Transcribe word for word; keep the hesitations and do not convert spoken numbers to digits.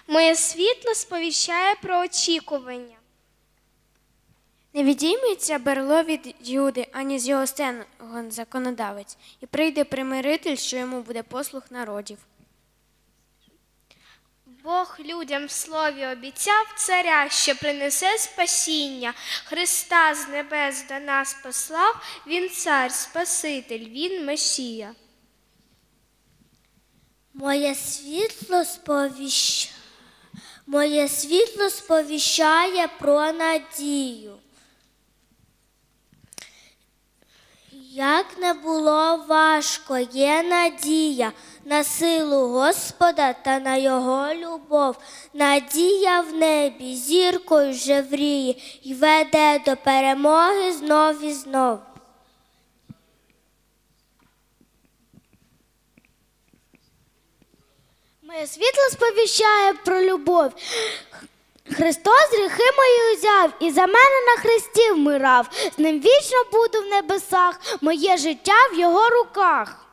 Моє світло сповіщає про очікування. Не відійметься берло від Юди, ані з його стегон законодавець, і прийде примиритель, що йому буде послух народів. Бог людям в слові обіцяв царя, що принесе спасіння. Христа з небес до нас послав, Він цар, Спаситель, Він Месія. Моє світло сповіщ... Моє світло сповіщає про надію. Як не було важко, є надія на силу Господа та на Його любов. Надія в небі зіркою жевріє й веде до перемоги знов і знов. Моє світло сповіщає про любов. Христос гріхи мої узяв і за мене на хресті вмирав. З ним вічно буду в небесах, моє життя в його руках.